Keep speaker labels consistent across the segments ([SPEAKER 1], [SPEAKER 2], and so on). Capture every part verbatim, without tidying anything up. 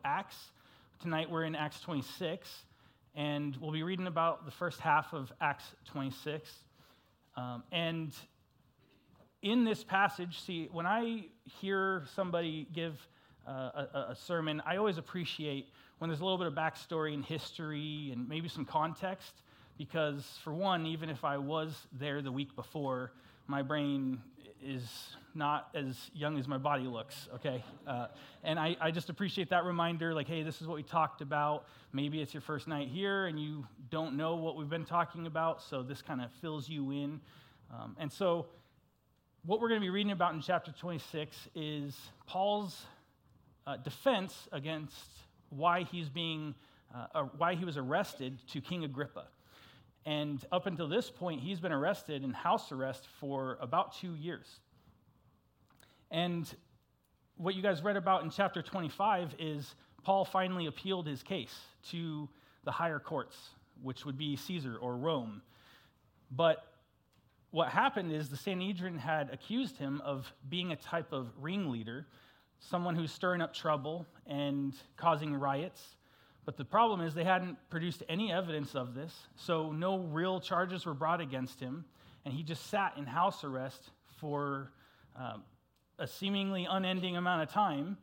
[SPEAKER 1] Acts. Tonight we're in Acts twenty-six, and we'll be reading about the first half of Acts twenty-six. Um, and in this passage, see, when I hear somebody give uh, a, a sermon, I always appreciate when there's a little bit of backstory and history and maybe some context, because for one, even if I was there the week before, my brain is not as young as my body looks, okay? Uh, and I, I just appreciate that reminder, like, hey, this is what we talked about. Maybe it's your first night here and you don't know what we've been talking about, so this kind of fills you in. Um, and so what we're going to be reading about in chapter twenty-six is Paul's uh, defense against why he's being, uh, uh, why he was arrested to King Agrippa. And up until this point, he's been arrested in house arrest for about two years. And what you guys read about in chapter twenty-five is Paul finally appealed his case to the higher courts, which would be Caesar or Rome. But what happened is the Sanhedrin had accused him of being a type of ringleader, someone who's stirring up trouble and causing riots. But the problem is they hadn't produced any evidence of this, so no real charges were brought against him, and he just sat in house arrest for um, a seemingly unending amount of time.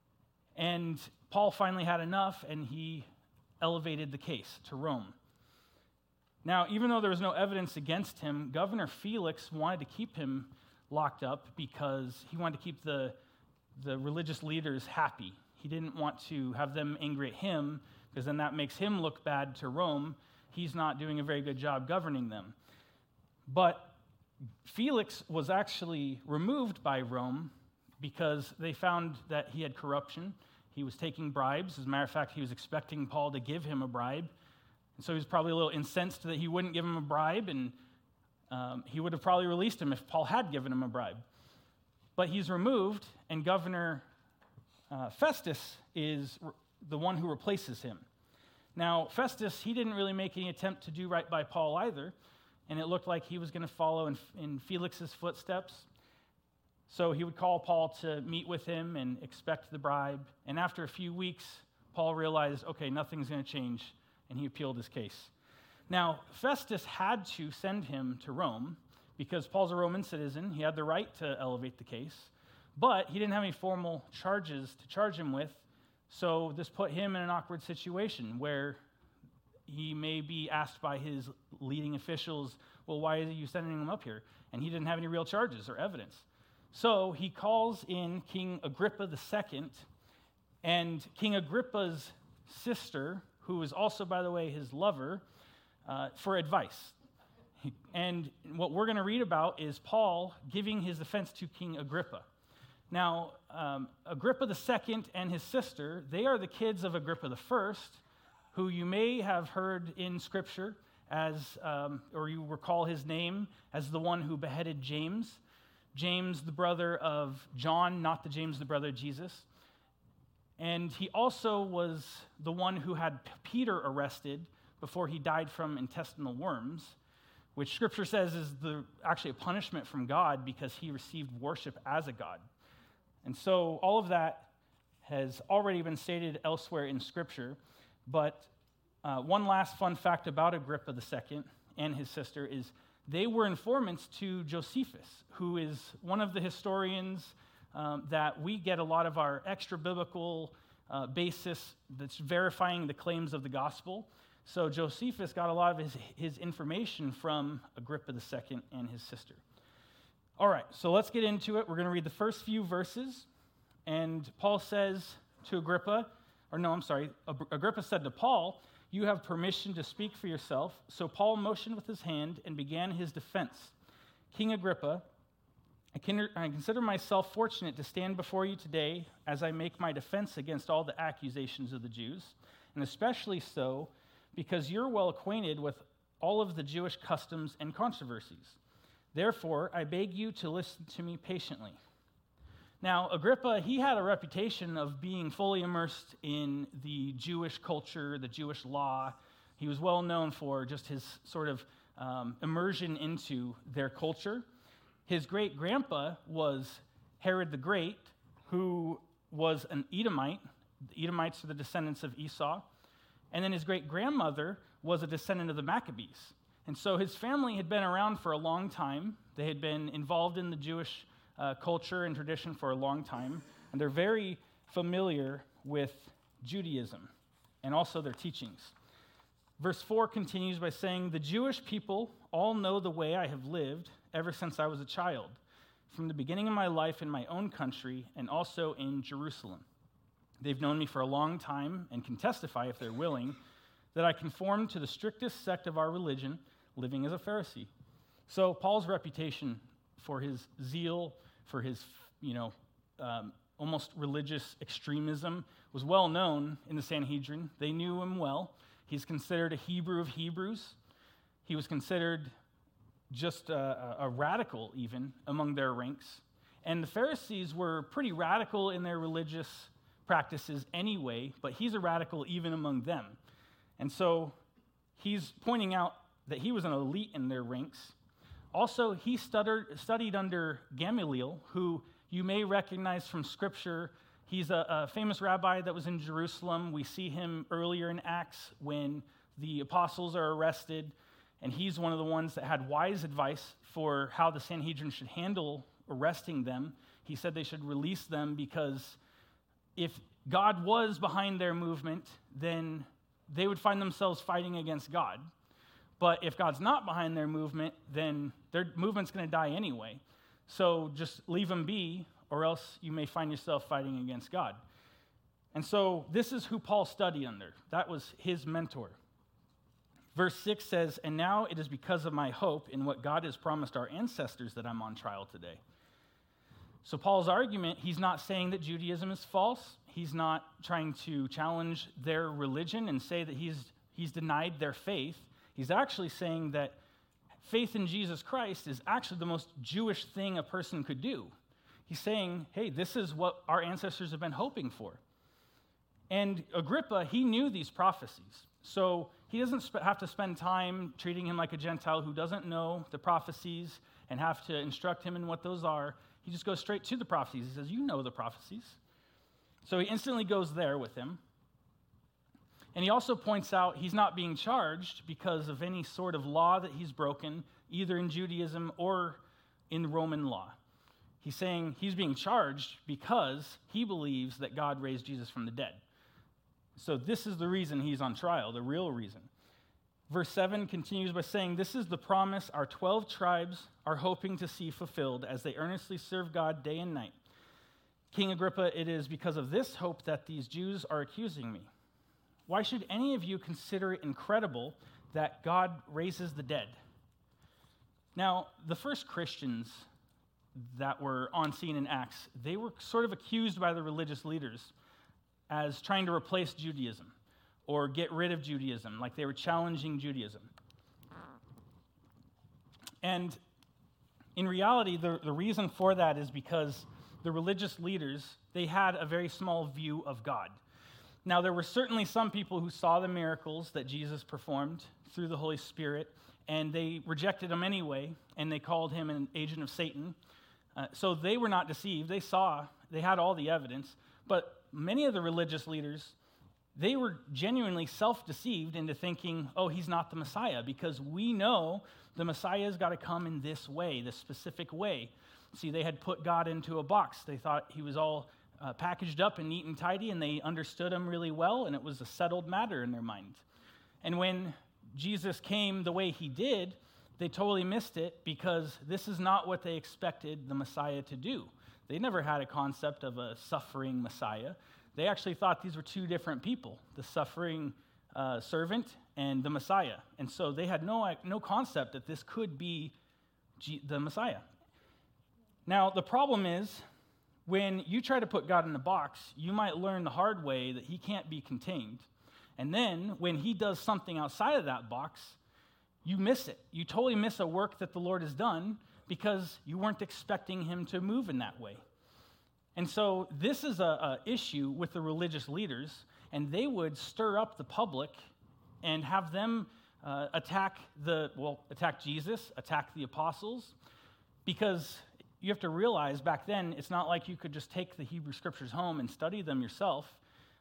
[SPEAKER 1] And Paul finally had enough, and he elevated the case to Rome. Now, even though there was no evidence against him, Governor Felix wanted to keep him locked up because he wanted to keep the, the religious leaders happy. He didn't want to have them angry at him, because then that makes him look bad to Rome. He's not doing a very good job governing them. But Felix was actually removed by Rome because they found that he had corruption. He was taking bribes. As a matter of fact, he was expecting Paul to give him a bribe. And so he was probably a little incensed that he wouldn't give him a bribe, and um, he would have probably released him if Paul had given him a bribe. But he's removed, and Governor Uh, Festus is re- the one who replaces him. Now, Festus, he didn't really make any attempt to do right by Paul either, and it looked like he was going to follow in, in Felix's footsteps. So he would call Paul to meet with him and expect the bribe. And after a few weeks, Paul realized, okay, nothing's going to change, and he appealed his case. Now, Festus had to send him to Rome because Paul's a Roman citizen. He had the right to elevate the case. But he didn't have any formal charges to charge him with, so this put him in an awkward situation where he may be asked by his leading officials, well, why are you sending him up here? And he didn't have any real charges or evidence. So he calls in King Agrippa the Second, and King Agrippa's sister, who is also, by the way, his lover, uh, for advice. And what we're going to read about is Paul giving his defense to King Agrippa. Now, um, Agrippa the Second and his sister, they are the kids of Agrippa the First, who you may have heard in Scripture as, um, or you recall his name as the one who beheaded James. James, the brother of John, not the James, the brother of Jesus. And he also was the one who had Peter arrested before he died from intestinal worms, which Scripture says is the, actually a punishment from God because he received worship as a god. And so all of that has already been stated elsewhere in Scripture, but uh, one last fun fact about Agrippa the Second and his sister is they were informants to Josephus, who is one of the historians um, that we get a lot of our extra-biblical uh, basis that's verifying the claims of the gospel. So Josephus got a lot of his, his information from Agrippa the Second and his sister. All right, so let's get into it. We're going to read the first few verses, and Paul says to Agrippa, or no, I'm sorry, Agrippa said to Paul, "You have permission to speak for yourself." So Paul motioned with his hand and began his defense. "King Agrippa, I consider myself fortunate to stand before you today as I make my defense against all the accusations of the Jews, and especially so because you're well acquainted with all of the Jewish customs and controversies. Therefore, I beg you to listen to me patiently." Now, Agrippa, he had a reputation of being fully immersed in the Jewish culture, the Jewish law. He was well known for just his sort of um, immersion into their culture. His great-grandpa was Herod the Great, who was an Edomite, The Edomites are the descendants of Esau. And then his great-grandmother was a descendant of the Maccabees. And so his family had been around for a long time. They had been involved in the Jewish uh, culture and tradition for a long time. And they're very familiar with Judaism and also their teachings. Verse four continues by saying, "The Jewish people all know the way I have lived ever since I was a child, from the beginning of my life in my own country and also in Jerusalem. They've known me for a long time and can testify, if they're willing, that I conform to the strictest sect of our religion, living as a Pharisee." So Paul's reputation for his zeal, for his, you know, um, almost religious extremism was well known in the Sanhedrin. They knew him well. He's considered a Hebrew of Hebrews. He was considered just a, a radical, even, among their ranks. And the Pharisees were pretty radical in their religious practices anyway, but he's a radical even among them. And so he's pointing out that he was an elite in their ranks. Also, he stuttered, studied under Gamaliel, who you may recognize from Scripture. He's a, a famous rabbi that was in Jerusalem. We see him earlier in Acts when the apostles are arrested, and he's one of the ones that had wise advice for how the Sanhedrin should handle arresting them. He said they should release them because if God was behind their movement, then they would find themselves fighting against God. But if God's not behind their movement, then their movement's going to die anyway. So just leave them be, or else you may find yourself fighting against God. And so this is who Paul studied under. That was his mentor. Verse six says, "And now it is because of my hope in what God has promised our ancestors that I'm on trial today." So Paul's argument, he's not saying that Judaism is false. He's not trying to challenge their religion and say that he's, he's denied their faith. He's actually saying that faith in Jesus Christ is actually the most Jewish thing a person could do. He's saying, hey, this is what our ancestors have been hoping for. And Agrippa, he knew these prophecies. So he doesn't sp- have to spend time treating him like a Gentile who doesn't know the prophecies and have to instruct him in what those are. He just goes straight to the prophecies. He says, you know the prophecies. So he instantly goes there with him. And he also points out he's not being charged because of any sort of law that he's broken, either in Judaism or in Roman law. He's saying he's being charged because he believes that God raised Jesus from the dead. So this is the reason he's on trial, the real reason. Verse seven continues by saying, "This is the promise our twelve tribes are hoping to see fulfilled as they earnestly serve God day and night. King Agrippa, it is because of this hope that these Jews are accusing me. Why should any of you consider it incredible that God raises the dead?" Now, the first Christians that were on scene in Acts, they were sort of accused by the religious leaders as trying to replace Judaism or get rid of Judaism, like they were challenging Judaism. And in reality, the, the reason for that is because the religious leaders, they had a very small view of God. Now, there were certainly some people who saw the miracles that Jesus performed through the Holy Spirit, and they rejected him anyway, and they called him an agent of Satan. Uh, so they were not deceived. They saw, they had all the evidence. But many of the religious leaders, they were genuinely self-deceived into thinking, oh, he's not the Messiah, because we know the Messiah's got to come in this way, this specific way. See, they had put God into a box. They thought he was all uh, packaged up and neat and tidy, and they understood him really well, and it was a settled matter in their minds. And when Jesus came the way he did, they totally missed it because this is not what they expected the Messiah to do. They never had a concept of a suffering Messiah. They actually thought these were two different people, the suffering uh, servant and the Messiah. And so they had no, no concept that this could be G- the Messiah. Now, the problem is, when you try to put God in a box, you might learn the hard way that he can't be contained. And then, when he does something outside of that box, you miss it. You totally miss a work that the Lord has done because you weren't expecting him to move in that way. And so this is a, a issue with the religious leaders, and they would stir up the public and have them uh, attack the, well, attack Jesus, attack the apostles, because you have to realize back then, it's not like you could just take the Hebrew Scriptures home and study them yourself.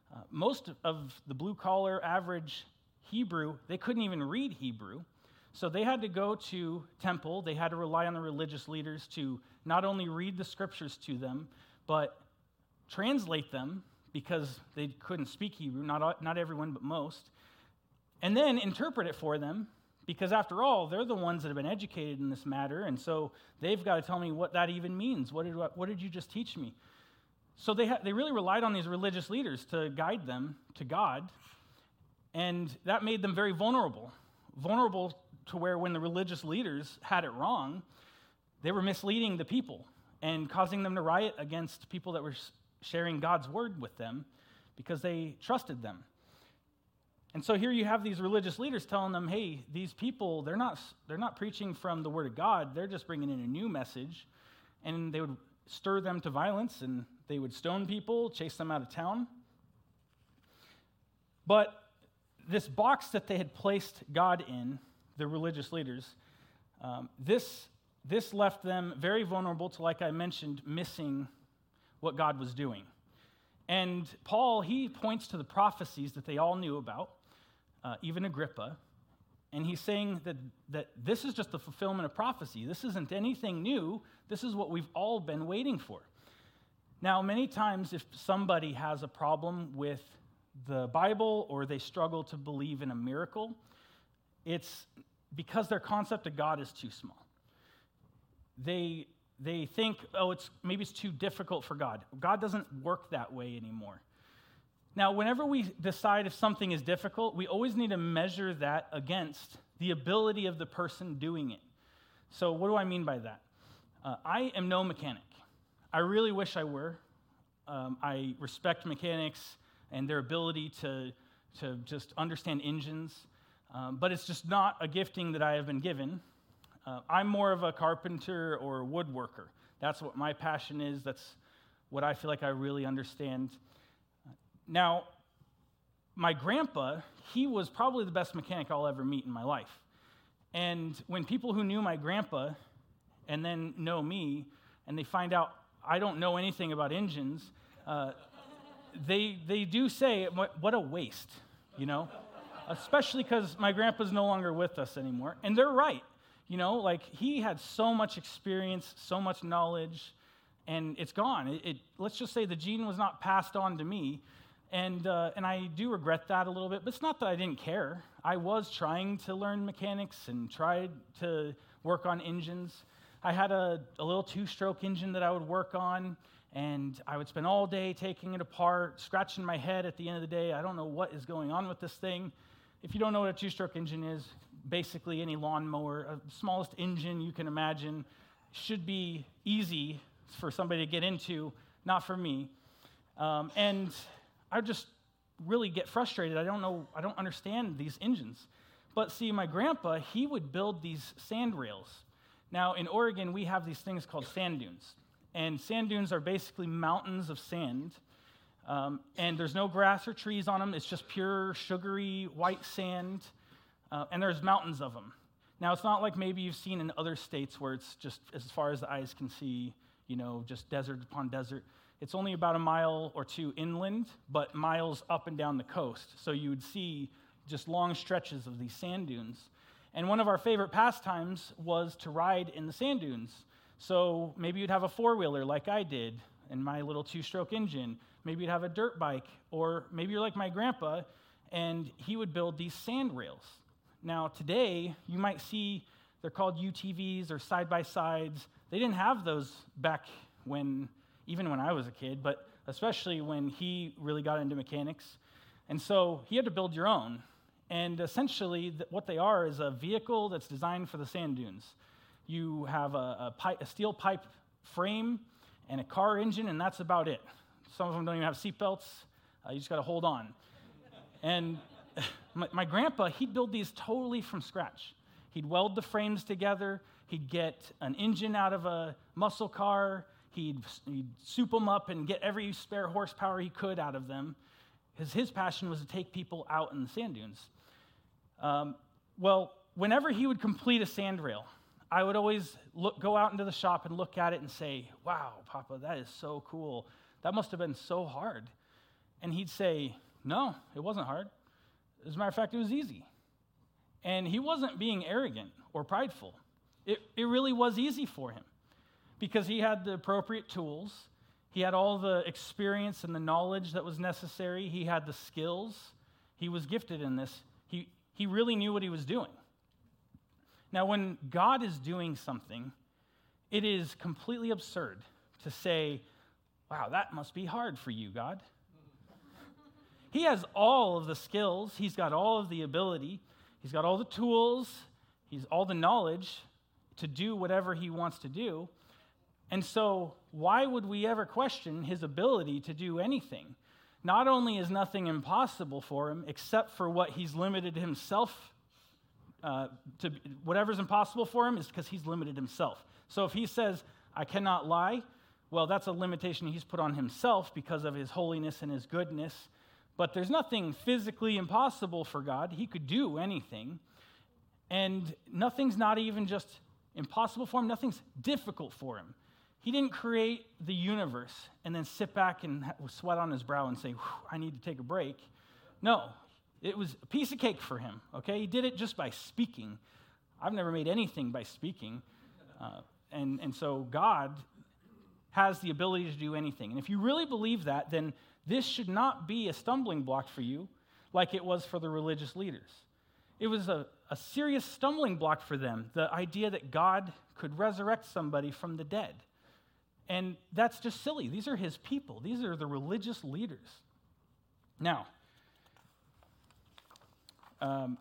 [SPEAKER 1] Uh, most of the blue-collar, average Hebrew, they couldn't even read Hebrew. So they had to go to temple. They had to rely on the religious leaders to not only read the scriptures to them, but translate them, because they couldn't speak Hebrew, not, not everyone, but most, and then interpret it for them, because after all, they're the ones that have been educated in this matter, and so they've got to tell me what that even means. What did, what did you just teach me? So they, ha- they really relied on these religious leaders to guide them to God, and that made them very vulnerable. Vulnerable to where when the religious leaders had it wrong, they were misleading the people and causing them to riot against people that were sharing God's word with them because they trusted them. And so here you have these religious leaders telling them, hey, these people, they're not, they're not preaching from the word of God, they're just bringing in a new message. And they would stir them to violence, and they would stone people, chase them out of town. But this box that they had placed God in, the religious leaders, um, this, this left them very vulnerable to, like I mentioned, missing what God was doing. And Paul, he points to the prophecies that they all knew about, uh, even Agrippa, and he's saying that, that this is just the fulfillment of prophecy. This isn't anything new. This is what we've all been waiting for. Now, many times if somebody has a problem with the Bible or they struggle to believe in a miracle, it's because their concept of God is too small. They They think, oh, it's maybe it's too difficult for God. God doesn't work that way anymore. Now, whenever we decide if something is difficult, we always need to measure that against the ability of the person doing it. So what do I mean by that? Uh, I am no mechanic. I really wish I were. Um, I respect mechanics and their ability to, to just understand engines, um, but it's just not a gifting that I have been given. Uh, I'm more of a carpenter or woodworker. That's what my passion is. That's what I feel like I really understand. Now, my grandpa, he was probably the best mechanic I'll ever meet in my life. And when people who knew my grandpa and then know me, and they find out I don't know anything about engines, uh, they they do say, what a waste, you know? Especially because my grandpa's no longer with us anymore. And they're right. You know, like, he had so much experience, so much knowledge, and it's gone. It, it, let's just say the gene was not passed on to me, and uh, and I do regret that a little bit, but it's not that I didn't care. I was trying to learn mechanics and tried to work on engines. I had a, a little two-stroke engine that I would work on, and I would spend all day taking it apart, scratching my head at the end of the day. I don't know what is going on with this thing. If you don't know what a two-stroke engine is, basically any lawnmower, uh, the smallest engine you can imagine, should be easy for somebody to get into, not for me. Um, and I just really get frustrated. I don't know, I don't understand these engines. But see, my grandpa, he would build these sand rails. Now, in Oregon, we have these things called sand dunes. And sand dunes are basically mountains of sand. Um, and there's no grass or trees on them. It's just pure, sugary, white sand. Uh, and there's mountains of them. Now, it's not like maybe you've seen in other states where it's just as far as the eyes can see, you know, just desert upon desert. It's only about a mile or two inland, but miles up and down the coast. So you would see just long stretches of these sand dunes. And one of our favorite pastimes was to ride in the sand dunes. So maybe you'd have a four-wheeler like I did and my little two-stroke engine. Maybe you'd have a dirt bike, or maybe you're like my grandpa, and he would build these sand rails. Now, today, you might see they're called U T Vs or side-by-sides. They didn't have those back when, even when I was a kid, but especially when he really got into mechanics. And so he had to build your own. And essentially, what they are is a vehicle that's designed for the sand dunes. You have a, a, pipe, a steel pipe frame and a car engine, and that's about it. Some of them don't even have seatbelts. Uh, you just got to hold on. And my, my grandpa, he'd build these totally from scratch. He'd weld the frames together. He'd get an engine out of a muscle car. He'd, he'd soup them up and get every spare horsepower he could out of them. His, his passion was to take people out in the sand dunes. Um, well, whenever he would complete a sand rail, I would always look, go out into the shop and look at it and say, wow, Papa, that is so cool. That must have been so hard. And he'd say, no, it wasn't hard. As a matter of fact, it was easy. And he wasn't being arrogant or prideful. It, it really was easy for him because he had the appropriate tools. He had all the experience and the knowledge that was necessary. He had the skills. He was gifted in this. He, he really knew what he was doing. Now, when God is doing something, it is completely absurd to say, wow, that must be hard for you, God. He has all of the skills. He's got all of the ability. He's got all the tools. He's all the knowledge to do whatever he wants to do. And so why would we ever question his ability to do anything? Not only is nothing impossible for him, except for what he's limited himself uh, to. Whatever's impossible for him is because he's limited himself. So if he says, I cannot lie, well, that's a limitation he's put on himself because of his holiness and his goodness. But there's nothing physically impossible for God. He could do anything. And nothing's not even just impossible for him. Nothing's difficult for him. He didn't create the universe and then sit back and sweat on his brow and say, I need to take a break. No, it was a piece of cake for him, okay? He did it just by speaking. I've never made anything by speaking. Uh, and, and so God has the ability to do anything. And if you really believe that, then this should not be a stumbling block for you like it was for the religious leaders. It was a, a serious stumbling block for them, the idea that God could resurrect somebody from the dead. And that's just silly. These are his people. These are the religious leaders. Now, um,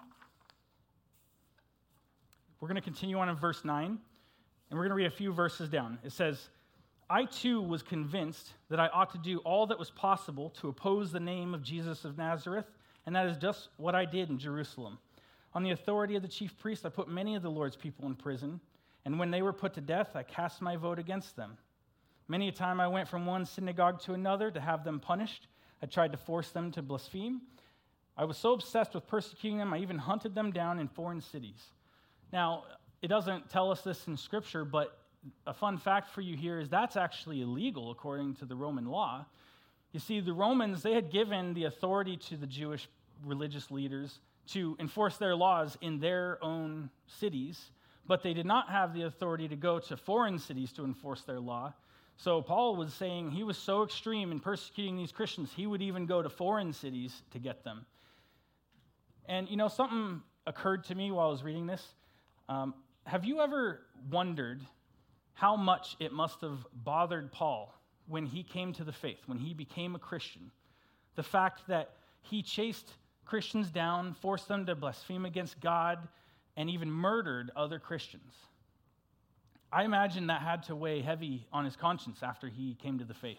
[SPEAKER 1] we're going to continue on in verse nine, and we're going to read a few verses down. It says, I too was convinced that I ought to do all that was possible to oppose the name of Jesus of Nazareth, and that is just what I did in Jerusalem. On the authority of the chief priest, I put many of the Lord's people in prison, and when they were put to death, I cast my vote against them. Many a time I went from one synagogue to another to have them punished. I tried to force them to blaspheme. I was so obsessed with persecuting them, I even hunted them down in foreign cities. Now, it doesn't tell us this in Scripture, but a fun fact for you here is that's actually illegal according to the Roman law. You see, the Romans, they had given the authority to the Jewish religious leaders to enforce their laws in their own cities, but they did not have the authority to go to foreign cities to enforce their law. So Paul was saying he was so extreme in persecuting these Christians, he would even go to foreign cities to get them. And, you know, something occurred to me while I was reading this. Um, have you ever wondered how much it must have bothered Paul when he came to the faith, when he became a Christian? The fact that he chased Christians down, forced them to blaspheme against God, and even murdered other Christians. I imagine that had to weigh heavy on his conscience after he came to the faith.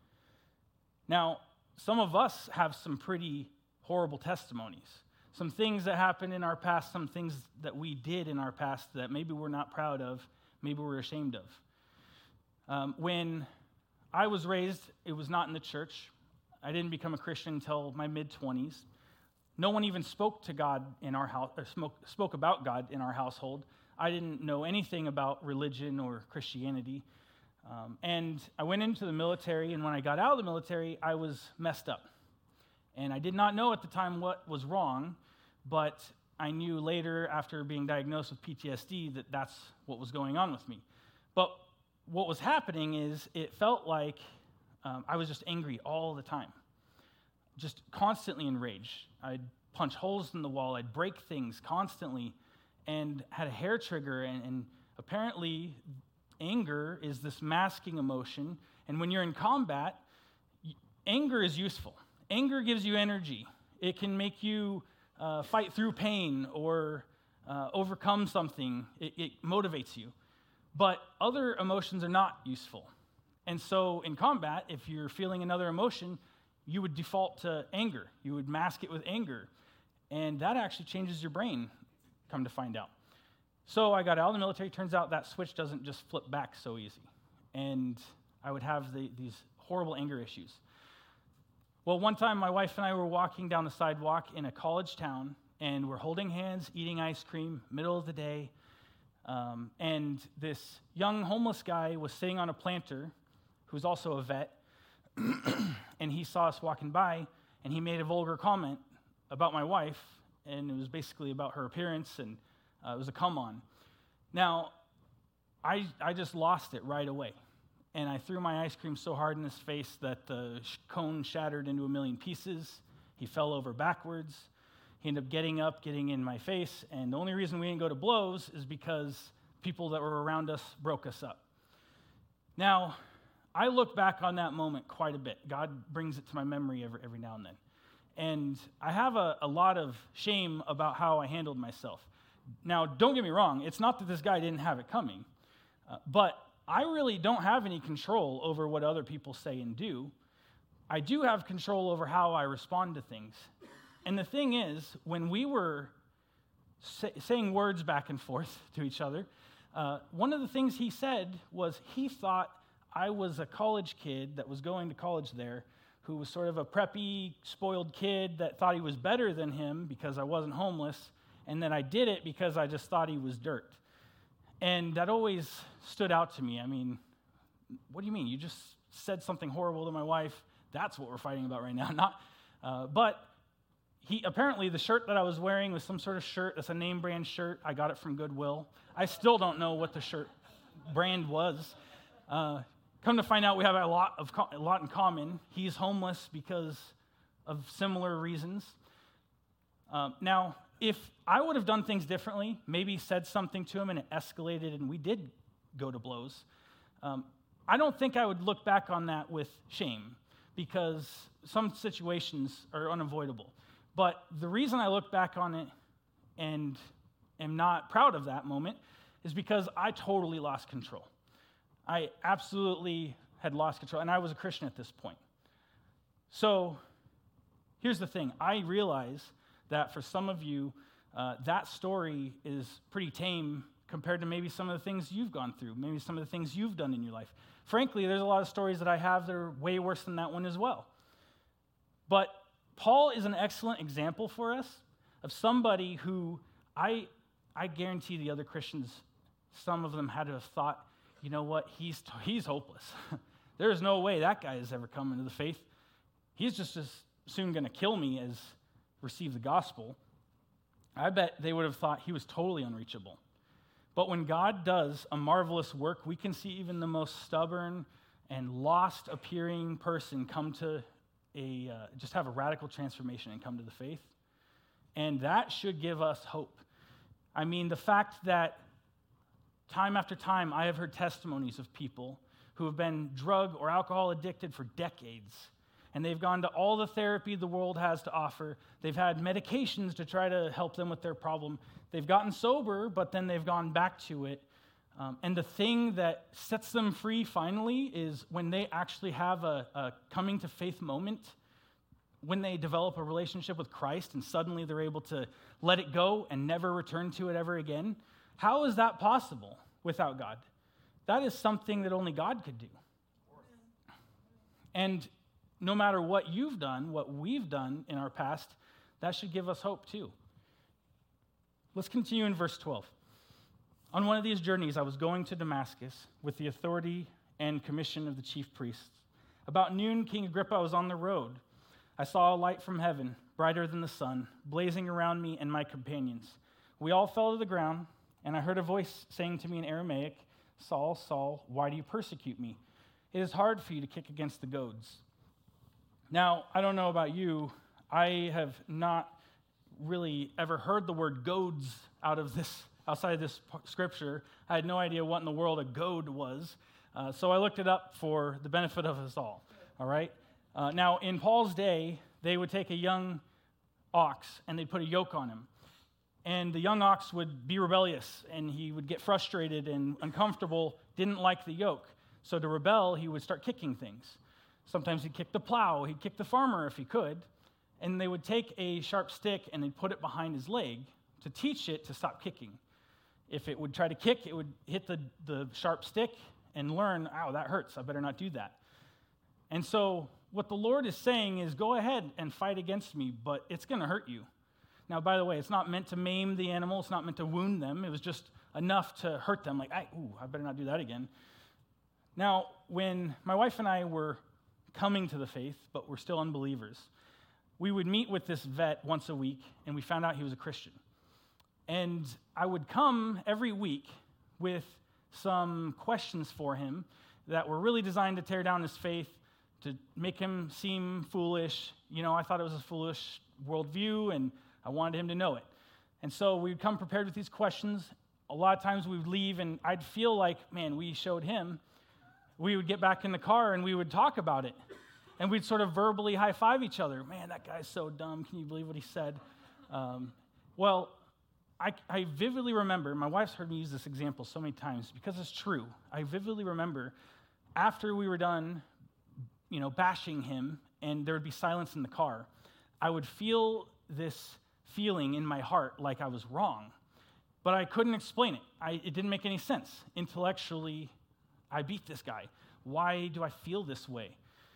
[SPEAKER 1] Now, some of us have some pretty horrible testimonies. Some things that happened in our past, some things that we did in our past that maybe we're not proud of, maybe we're ashamed of. Um, when I was raised, it was not in the church. I didn't become a Christian until my mid-twenties. No one even spoke to God in our house, or spoke, spoke about God in our household. I didn't know anything about religion or Christianity. Um, and I went into the military, and when I got out of the military, I was messed up. And I did not know at the time what was wrong, but I knew later, after being diagnosed with P T S D, that that's what was going on with me. But what was happening is it felt like um, I was just angry all the time, just constantly enraged. I'd punch holes in the wall, I'd break things constantly, and had a hair trigger, and, and apparently anger is this masking emotion, and when you're in combat, anger is useful. Anger gives you energy. It can make you uh, fight through pain or uh, overcome something. It, it motivates you. But other emotions are not useful. And so in combat, if you're feeling another emotion, you would default to anger. You would mask it with anger. And that actually changes your brain, come to find out. So I got out of the military. Turns out that switch doesn't just flip back so easy. And I would have the, these horrible anger issues. Well, one time my wife and I were walking down the sidewalk in a college town, and we're holding hands, eating ice cream, middle of the day. Um, and this young homeless guy was sitting on a planter, who's also a vet, and he saw us walking by, and he made a vulgar comment about my wife, and it was basically about her appearance, and uh, it was a come on. Now, I, I just lost it right away, and I threw my ice cream so hard in his face that the sh- cone shattered into a million pieces. He fell over backwards. He ended up getting up, getting in my face, and the only reason we didn't go to blows is because people that were around us broke us up. Now, I look back on that moment quite a bit. God brings it to my memory every, every now and then. And I have a, a lot of shame about how I handled myself. Now, don't get me wrong. It's not that this guy didn't have it coming. Uh, but I really don't have any control over what other people say and do. I do have control over how I respond to things. And the thing is, when we were say, saying words back and forth to each other, uh, one of the things he said was he thought I was a college kid that was going to college there, who was sort of a preppy, spoiled kid that thought he was better than him because I wasn't homeless, and that I did it because I just thought he was dirt. And that always stood out to me. I mean, what do you mean? You just said something horrible to my wife. That's what we're fighting about right now. Not, uh, but he apparently the shirt that I was wearing was some sort of shirt. That's a name brand shirt. I got it from Goodwill. I still don't know what the shirt brand was. Uh, come to find out, we have a lot of co- a lot in common. He's homeless because of similar reasons. Um, now, if I would have done things differently, maybe said something to him and it escalated and we did go to blows, um, I don't think I would look back on that with shame because some situations are unavoidable. But the reason I look back on it and am not proud of that moment is because I totally lost control. I absolutely had lost control, and I was a Christian at this point. So here's the thing. I realize that for some of you, uh, that story is pretty tame compared to maybe some of the things you've gone through, maybe some of the things you've done in your life. Frankly, there's a lot of stories that I have that are way worse than that one as well. But Paul is an excellent example for us of somebody who I, I guarantee the other Christians, some of them had to have thought, you know what, he's, he's hopeless. There's no way that guy has ever come into the faith. He's just as soon going to kill me as receive the gospel. I bet they would have thought he was totally unreachable. But when God does a marvelous work, we can see even the most stubborn and lost appearing person come to a, uh, just have a radical transformation and come to the faith. And that should give us hope. I mean, the fact that time after time I have heard testimonies of people who have been drug or alcohol addicted for decades, and they've gone to all the therapy the world has to offer. They've had medications to try to help them with their problem. They've gotten sober, but then they've gone back to it. Um, and the thing that sets them free finally is when they actually have a, a coming to faith moment, when they develop a relationship with Christ and suddenly they're able to let it go and never return to it ever again. How is that possible without God? That is something that only God could do. And no matter what you've done, what we've done in our past, that should give us hope too. Let's continue in verse twelve. On one of these journeys, I was going to Damascus with the authority and commission of the chief priests. About noon, King Agrippa was on the road. I saw a light from heaven, brighter than the sun, blazing around me and my companions. We all fell to the ground, and I heard a voice saying to me in Aramaic, Saul, Saul, why do you persecute me? It is hard for you to kick against the goads. Now, I don't know about you, I have not really ever heard the word goads out of this, outside of this scripture. I had no idea what in the world a goad was, uh, so I looked it up for the benefit of us all, all right? Uh, now, in Paul's day, they would take a young ox and they'd put a yoke on him. And the young ox would be rebellious, and he would get frustrated and uncomfortable, didn't like the yoke. So to rebel, he would start kicking things. Sometimes he'd kick the plow, he'd kick the farmer if he could, and they would take a sharp stick and they'd put it behind his leg to teach it to stop kicking. If it would try to kick, it would hit the, the sharp stick and learn, ow, that hurts, I better not do that. And so what the Lord is saying is, go ahead and fight against me, but it's going to hurt you. Now, by the way, it's not meant to maim the animal. It's not meant to wound them. It was just enough to hurt them, like, I, ooh, I better not do that again. Now, when my wife and I were coming to the faith, but were still unbelievers. We would meet with this vet once a week, and we found out he was a Christian. And I would come every week with some questions for him that were really designed to tear down his faith, to make him seem foolish. You know, I thought it was a foolish worldview, and I wanted him to know it. And so we'd come prepared with these questions. A lot of times we would leave, and I'd feel like, man, we showed him. We would get back in the car, and we would talk about it. And we'd sort of verbally high-five each other. Man, that guy's so dumb. Can you believe what he said? Um, well, I, I vividly remember, my wife's heard me use this example so many times because it's true. I vividly remember after we were done, you know, bashing him, and there would be silence in the car, I would feel this feeling in my heart like I was wrong. But I couldn't explain it. I, it didn't make any sense. Intellectually, I beat this guy. Why do I feel this way?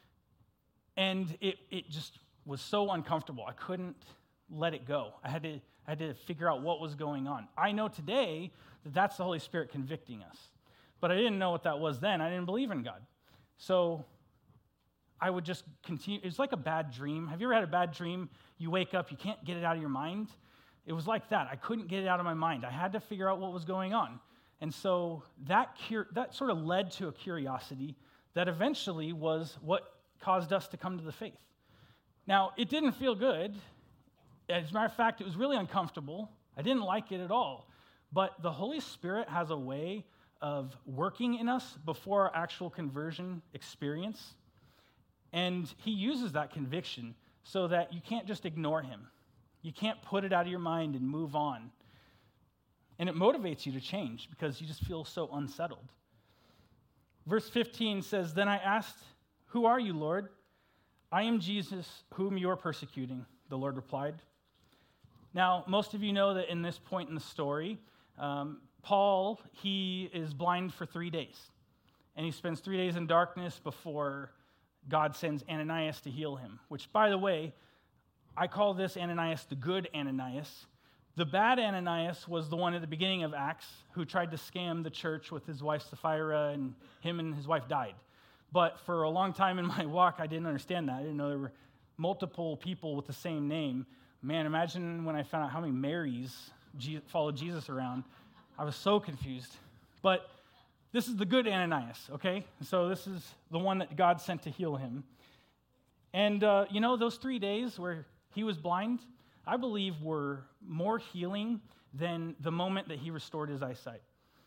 [SPEAKER 1] And it, it just was so uncomfortable. I couldn't let it go. I had to, I had to figure out what was going on. I know today that that's the Holy Spirit convicting us. But I didn't know what that was then. I didn't believe in God. So I would just continue. It was like a bad dream. Have you ever had a bad dream? You wake up, you can't get it out of your mind. It was like that. I couldn't get it out of my mind. I had to figure out what was going on. And so that cur- that sort of led to a curiosity that eventually was what caused us to come to the faith. Now, it didn't feel good. As a matter of fact, it was really uncomfortable. I didn't like it at all. But the Holy Spirit has a way of working in us before our actual conversion experience. And he uses that conviction so that you can't just ignore him. You can't put it out of your mind and move on. And it motivates you to change because you just feel so unsettled. Verse fifteen says, "Then I asked, 'Who are you, Lord?' 'I am Jesus, whom you are persecuting,' the Lord replied." Now, most of you know that in this point in the story, um, Paul, he is blind for three days. And he spends three days in darkness before God sends Ananias to heal him. Which, by the way, I call this Ananias the good Ananias. The bad Ananias was the one at the beginning of Acts who tried to scam the church with his wife Sapphira, and him and his wife died. But for a long time in my walk, I didn't understand that. I didn't know there were multiple people with the same name. Man, imagine when I found out how many Marys followed Jesus around. I was so confused. But this is the good Ananias, okay? So this is the one that God sent to heal him. And, uh, you know, those three days where he was blind, I believe were more healing than the moment that he restored his eyesight.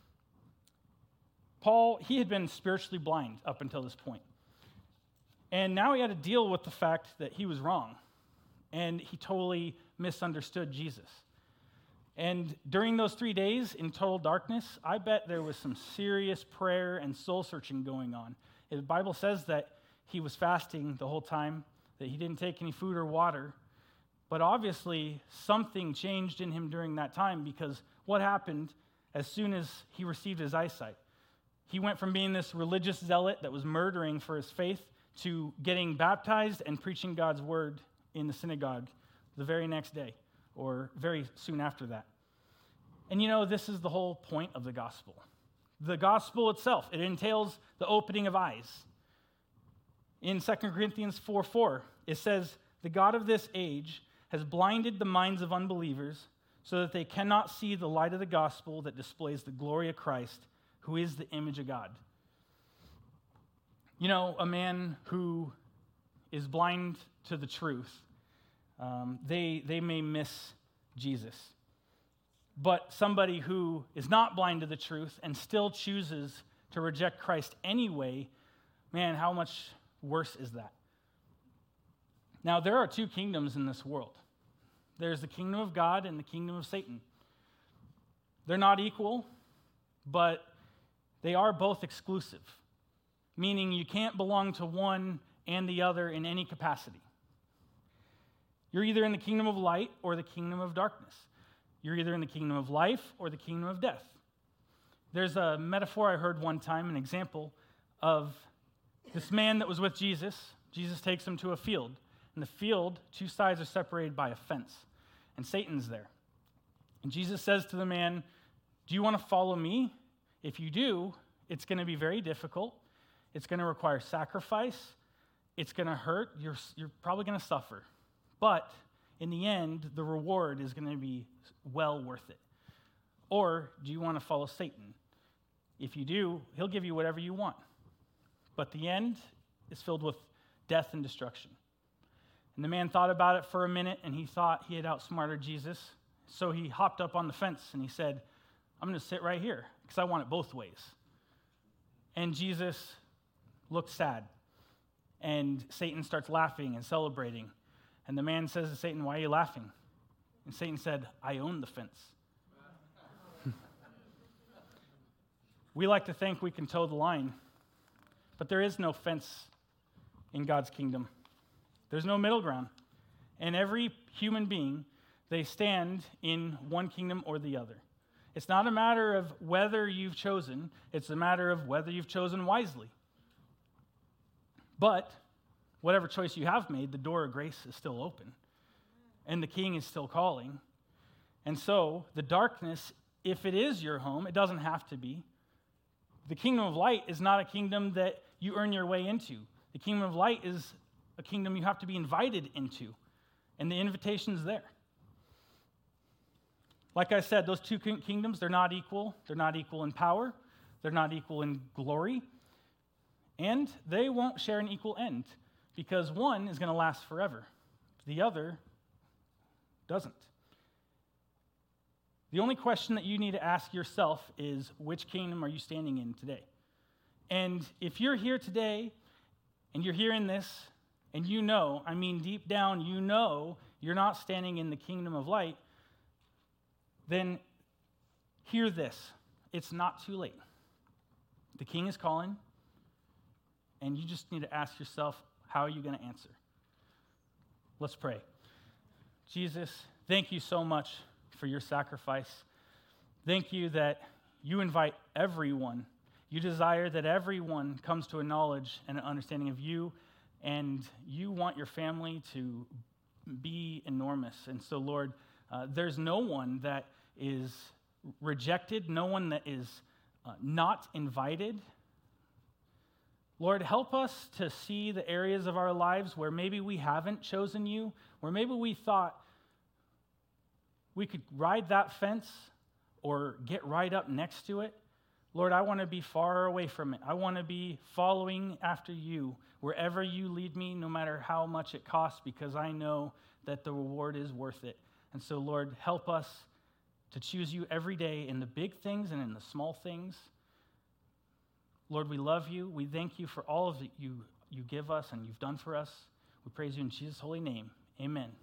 [SPEAKER 1] Paul, he had been spiritually blind up until this point. And now he had to deal with the fact that he was wrong. And he totally misunderstood Jesus. And during those three days in total darkness, I bet there was some serious prayer and soul searching going on. The Bible says that he was fasting the whole time, that he didn't take any food or water. But obviously, something changed in him during that time, because what happened as soon as he received his eyesight? He went from being this religious zealot that was murdering for his faith to getting baptized and preaching God's word in the synagogue the very next day, or very soon after that. And you know, this is the whole point of the gospel. The gospel itself, it entails the opening of eyes. In Second Corinthians four four, it says, "The God of this age has blinded the minds of unbelievers so that they cannot see the light of the gospel that displays the glory of Christ, who is the image of God." You know, a man who is blind to the truth, um, they, they may miss Jesus. But somebody who is not blind to the truth and still chooses to reject Christ anyway, man, how much worse is that? Now, there are two kingdoms in this world. There's the kingdom of God and the kingdom of Satan. They're not equal, but they are both exclusive, meaning you can't belong to one and the other in any capacity. You're either in the kingdom of light or the kingdom of darkness. You're either in the kingdom of life or the kingdom of death. There's a metaphor I heard one time, an example of this man that was with Jesus. Jesus takes him to a field. In the field, two sides are separated by a fence, and Satan's there. And Jesus says to the man, "Do you want to follow me? If you do, it's going to be very difficult. It's going to require sacrifice. it's going to hurt. You're, you're probably going to suffer. But in the end, the reward is going to be well worth it. Or do you want to follow Satan? If you do, he'll give you whatever you want. But the end is filled with death and destruction. And the man thought about it for a minute, and he thought he had outsmarted Jesus. So he hopped up on the fence, and he said, I'm going to sit right here, because I want it both ways. And Jesus looked sad. And Satan starts laughing and celebrating. And the man says to Satan, why are you laughing? And Satan said, I own the fence. We like to think we can toe the line, but there is no fence in God's kingdom. There's no middle ground. And every human being, they stand in one kingdom or the other. It's not a matter of whether you've chosen, it's a matter of whether you've chosen wisely. But whatever choice you have made, the door of grace is still open. And the king is still calling. And so, the darkness, if it is your home, it doesn't have to be. The kingdom of light is not a kingdom that you earn your way into. The kingdom of light is a kingdom you have to be invited into. And the invitation's there. Like I said, those two kingdoms, they're not equal. They're not equal in power. They're not equal in glory. And they won't share an equal end, because one is going to last forever. The other doesn't. The only question that you need to ask yourself is, which kingdom are you standing in today? And if you're here today, and you're hearing this, and you know, I mean deep down, you know you're not standing in the kingdom of light, then hear this. It's not too late. The king is calling, and you just need to ask yourself, how are you going to answer? Let's pray. Jesus, thank you so much for your sacrifice. Thank you that you invite everyone. You desire that everyone comes to a knowledge and an understanding of you, and you want your family to be enormous. And so, Lord, uh, there's no one that is rejected, no one that is uh, not invited. Lord, help us to see the areas of our lives where maybe we haven't chosen you, where maybe we thought we could ride that fence or get right up next to it. Lord, I want to be far away from it. I want to be following after you wherever you lead me, no matter how much it costs, because I know that the reward is worth it. And so, Lord, help us to choose you every day in the big things and in the small things. Lord, we love you. We thank you for all of that you, you give us and you've done for us. We praise you in Jesus' holy name. Amen. Amen.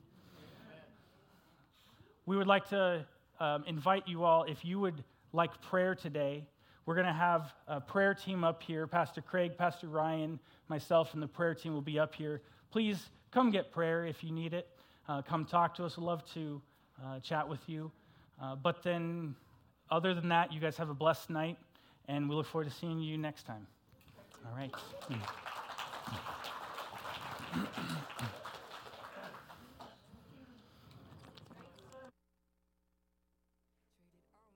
[SPEAKER 1] We would like to um, invite you all, if you would like prayer today, we're going to have a prayer team up here. Pastor Craig, Pastor Ryan, myself, and the prayer team will be up here. Please come get prayer if you need it. Uh, come talk to us. We'd love to uh, chat with you. Uh, but then, other than that, you guys have a blessed night, and we look forward to seeing you next time. All right.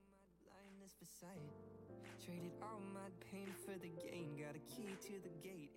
[SPEAKER 2] Traded all my pain for the gain, got a key to the gate.